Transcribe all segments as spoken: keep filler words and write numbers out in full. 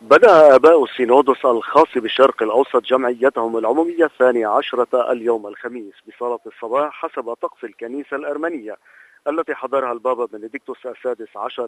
بدأ آباء السينودوس الخاص بالشرق الأوسط جمعيتهم العمومية الثانية عشرة اليوم الخميس بصلاة الصباح حسب طقس الكنيسة الأرمنية التي حضرها البابا بنديكتوس السادس عشر.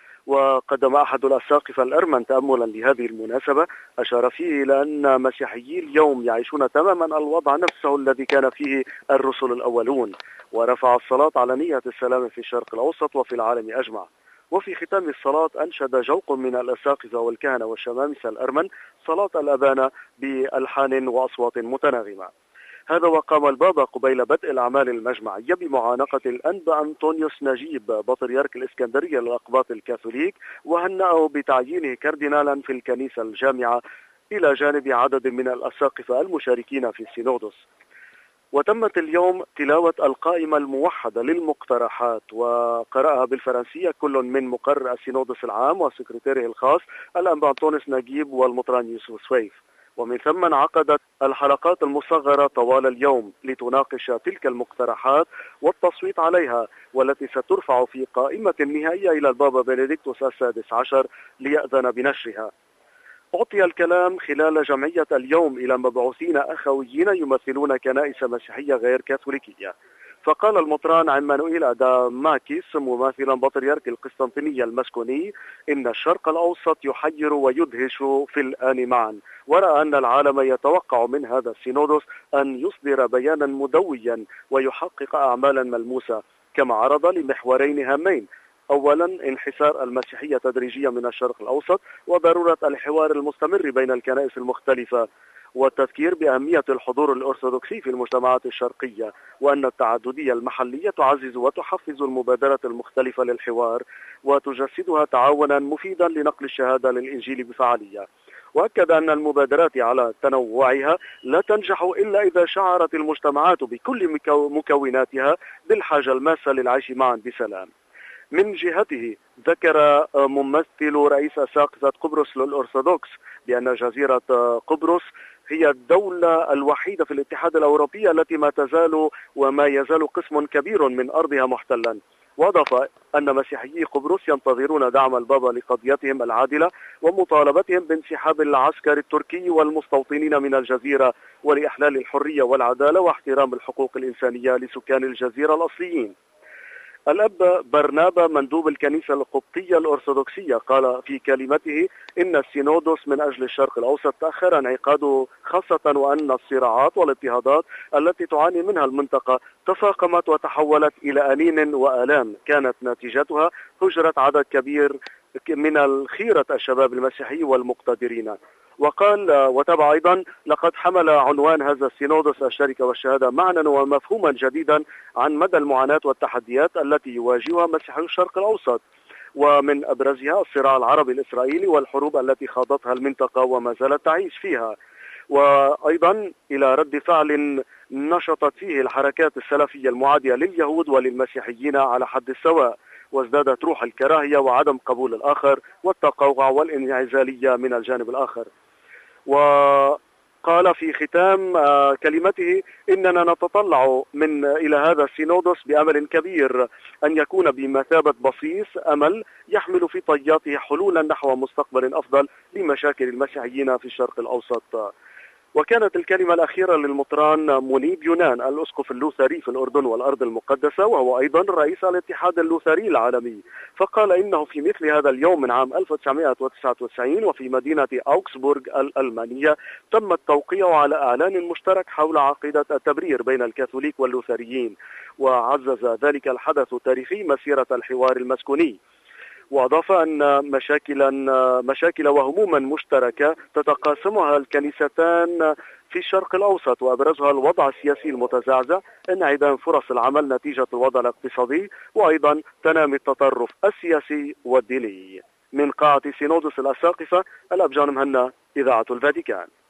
وقدم أحد الأساقفة الأرمن تأملا لهذه المناسبة أشار فيه إلى أن مسيحيي اليوم يعيشون تماما الوضع نفسه الذي كان فيه الرسل الأولون، ورفع الصلاة على نية السلام في الشرق الأوسط وفي العالم أجمع. وفي ختام الصلاة أنشد جوق من الأساقفة والكهنة والشمامسة الأرمن صلاة الأبانة بألحان وأصوات متناغمة. هذا وقام البابا قبيل بدء الأعمال المجمعية بمعانقة الأنبا أنطونيوس نجيب بطريرك الإسكندرية للأقباط الكاثوليك، وهنأه بتعيينه كاردينالا في الكنيسة الجامعة إلى جانب عدد من الأساقفة المشاركين في السينودوس. وتمت اليوم تلاوة القائمة الموحدة للمقترحات وقرأها بالفرنسية كل من مقرر السينودوس العام وسكرتيره الخاص الأنبا أنطونيوس نجيب والمطران يوسف سويف. ومن ثم انعقدت الحلقات المصغرة طوال اليوم لتناقش تلك المقترحات والتصويت عليها، والتي سترفع في قائمة نهائية إلى البابا بنديكتوس السادس عشر ليأذن بنشرها. أعطي الكلام خلال جمعية اليوم إلى مبعوثين أخويين يمثلون كنائس مسيحية غير كاثوليكية. فقال المطران عمانوئيل أداماكيس مماثلا بطريرك القسطنطينية المسكوني إن الشرق الأوسط يحير ويدهش في الآن معا، ورأى أن العالم يتوقع من هذا السينودوس أن يصدر بيانا مدويا ويحقق أعمالا ملموسة، كما عرض لمحورين هامين: أولا انحسار المسيحية تدريجيا من الشرق الأوسط وضرورة الحوار المستمر بين الكنائس المختلفة، والتذكير بأهمية الحضور الأرثوذكسي في المجتمعات الشرقية، وأن التعددية المحلية تعزز وتحفز المبادرات المختلفة للحوار وتجسدها تعاونا مفيدا لنقل الشهادة للإنجيل بفعالية. وأكد أن المبادرات على تنوعها لا تنجح إلا إذا شعرت المجتمعات بكل مكوناتها بالحاجة الماسة للعيش معا بسلام. من جهته ذكر ممثل رئيس أساقفة قبرص للأرثوذكس بأن جزيرة قبرص هي الدولة الوحيدة في الاتحاد الأوروبي التي ما تزال وما يزال قسم كبير من أرضها محتلا. وأضاف أن مسيحيي قبرص ينتظرون دعم البابا لقضيتهم العادلة ومطالبتهم بانسحاب العسكر التركي والمستوطنين من الجزيرة ولإحلال الحرية والعدالة واحترام الحقوق الإنسانية لسكان الجزيرة الأصليين. الأب برنابا مندوب الكنيسة القبطية الأرثوذكسية قال في كلمته إن السينودوس من أجل الشرق الأوسط تأخر انعقاده، خاصة وأن الصراعات والاضطهادات التي تعاني منها المنطقة تفاقمت وتحولت إلى أنين وآلام كانت نتيجتها هجرة عدد كبير من الخيرة الشباب المسيحي والمقتدرين. وقال وتابع أيضا: لقد حمل عنوان هذا السينودوس الشركة والشهادة معنى ومفهوما جديدا عن مدى المعاناة والتحديات التي يواجهها مسيحي الشرق الأوسط، ومن أبرزها الصراع العربي الإسرائيلي والحروب التي خاضتها المنطقة وما زالت تعيش فيها، وأيضا إلى رد فعل نشطت فيه الحركات السلفية المعادية لليهود وللمسيحيين على حد السواء، وازدادت روح الكراهية وعدم قبول الآخر والتقوقع والانعزالية من الجانب الآخر. وقال في ختام كلمته: إننا نتطلع من إلى هذا السينودوس بأمل كبير أن يكون بمثابة بصيص أمل يحمل في طياته حلولا نحو مستقبل أفضل لمشاكل المسيحيين في الشرق الأوسط. وكانت الكلمة الأخيرة للمطران منيب يونان الأسقف اللوثري في الأردن والأرض المقدسة، وهو أيضا رئيس الاتحاد اللوثري العالمي. فقال إنه في مثل هذا اليوم من عام ألف وتسعمائة وتسعة وتسعين وفي مدينة أوكسبورغ الألمانية تم التوقيع على إعلان مشترك حول عقيدة التبرير بين الكاثوليك واللوثريين، وعزز ذلك الحدث التاريخي مسيرة الحوار المسكوني. وأضاف أن مشاكلا مشاكل وهموما مشتركة تتقاسمها الكنيستان في الشرق الأوسط، وأبرزها الوضع السياسي المتزعزع، انعدام فرص العمل نتيجة الوضع الاقتصادي، وأيضا تنامي التطرف السياسي والديني. من قاعة سينودوس الأساقفة، الأب جان مهنا، إذاعة الفاتيكان.